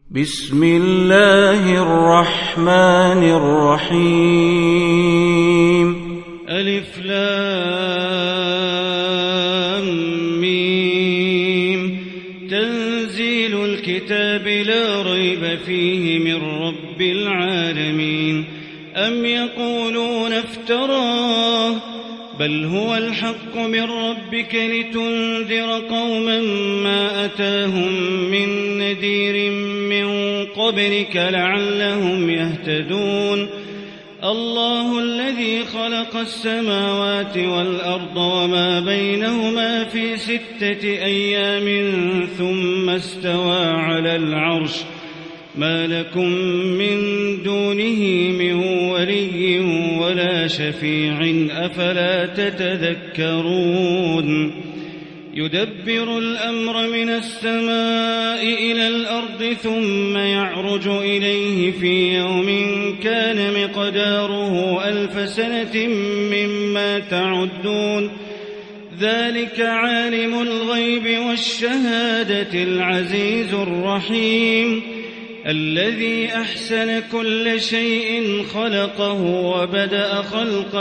بسم الله الرحمن الرحيم. ألف لام ميم. تنزيل الكتاب لا ريب فيه من رب العالمين. أم يقولون افتراه بل هو الحق من ربك لتنذر قوما ما أتاهم من نذير من قبلك لعلهم يهتدون. الله الذي خلق السماوات والأرض وما بينهما في 6 أيام ثم استوى على العرش. ما لكم من دونه من ولي ولا شفيع أفلا تتذكرون. يدبر الأمر من السماء إلى الأرض ثم يعرج إليه في يوم كان مقداره 1000 سنة مما تعدون. ذلك عالم الغيب والشهادة العزيز الرحيم الذي أحسن كل شيء خلقه وبدأ خلق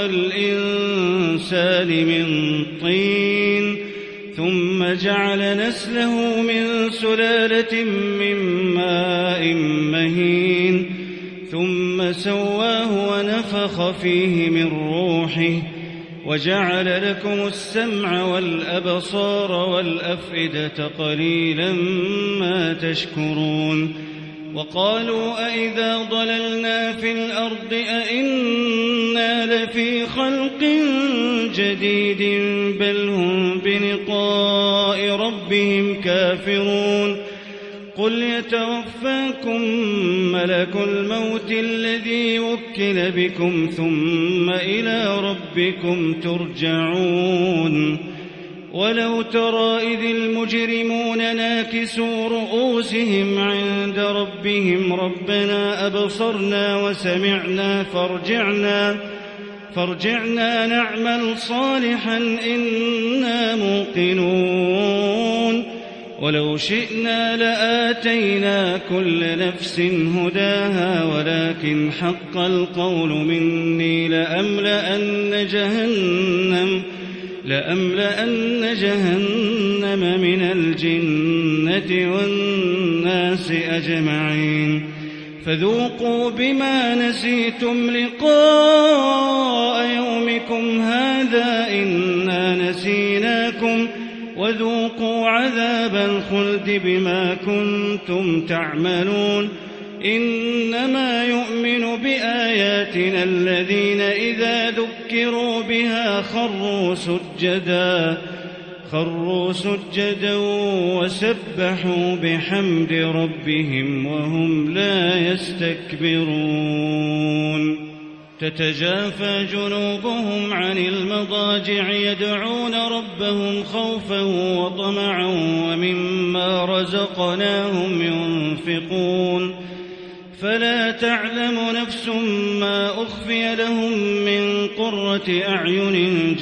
الإنسان من طين ثم جعل نسله من سلالة من ماء مهين ثم سواه ونفخ فيه من روحه وجعل لكم السمع والأبصار والأفئدة قليلا ما تشكرون. وقالوا أئذا ضللنا في الأرض أئنا لفي خلق جديد بل هم بلقاء ربهم كافرون. قل يتوفاكم ملك الموت الذي وكل بكم ثم إلى ربكم ترجعون. ولو ترى إذ المجرمون ناكسوا رؤوسهم عند ربهم ربنا أبصرنا وسمعنا فارجعنا نعمل صالحا إنا موقنون. ولو شئنا لآتينا كل نفس هداها ولكن حق القول مني لأملأن جهنم من الجنة والناس أجمعين. فذوقوا بما نسيتم لقاء يومكم هذا إنا نسيناكم وذوقوا عذاب الخلد بما كنتم تعملون. إنما يؤمن بآياتنا الذين إذا ذكروا بها خروا سجدا وسبحوا بحمد ربهم وهم لا يستكبرون. تتجافى جنوبهم عن المضاجع يدعون ربهم خوفا وطمعا ومما رزقناهم ينفقون. فلا تعلم نفس ما أخفي لهم من قرة أعين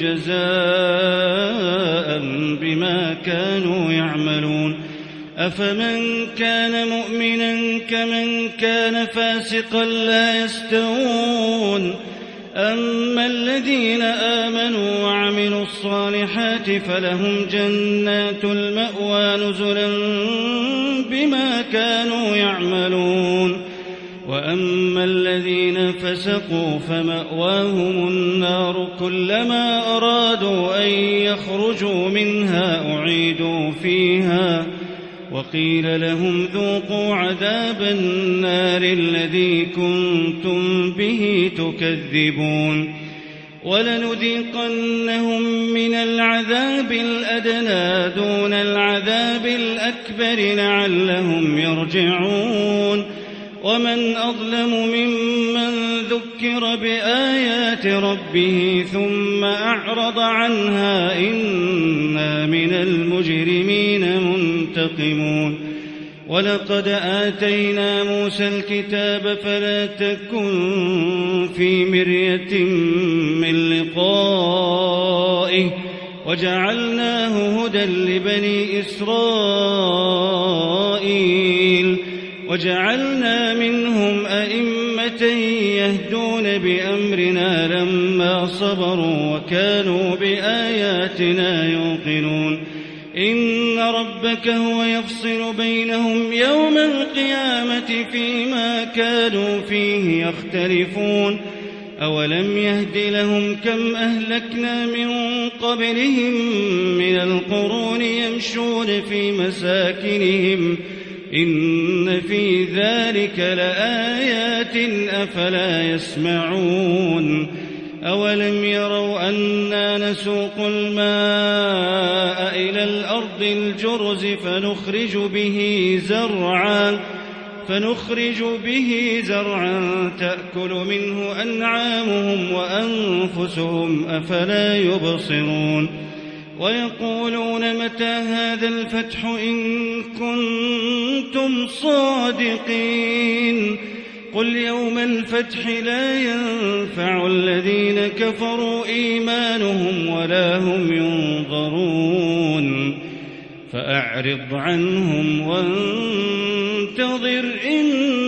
جزاء بما كانوا يعملون. أفمن كان مؤمنا كمن كان فاسقا لا يستوون. أما الذين آمنوا وعملوا الصالحات فلهم جنات المأوى نزلا بما كانوا يعملون. وأما الذين فسقوا فمأواهم النار كلما أرادوا أن يخرجوا منها أعيدوا فيها وقيل لهم ذوقوا عذاب النار الذي كنتم به تكذبون. ولنذيقنهم من العذاب الأدنى دون العذاب الأكبر لعلهم يرجعون. ومن أظلم ممن ذكر بآيات ربه ثم أعرض عنها إنا من المجرمين منتقمون. ولقد آتينا موسى الكتاب فلا تكن في مرية من لقائه وجعلناه هدى لبني إسرائيل وجعلنا منهم أئمة يهدون بأمرنا لما صبروا وكانوا بآياتنا يوقنون إن ربك هو يفصل بينهم يوم القيامة فيما كانوا فيه يختلفون أولم يهد لهم كم أهلكنا من قبلهم من القرون يمشون في مساكنهم إن في ذلك لآيات أفلا يسمعون أولم يروا أنا نسوق الماء إلى الأرض الجرز فنخرج به زرعا تأكل منه أنعامهم وأنفسهم أفلا يبصرون ويقولون متى هذا الفتح إن كنتم صادقين قل يوم الفتح لا ينفع الذين كفروا إيمانهم ولا هم ينظرون فأعرض عنهم وانتظر إن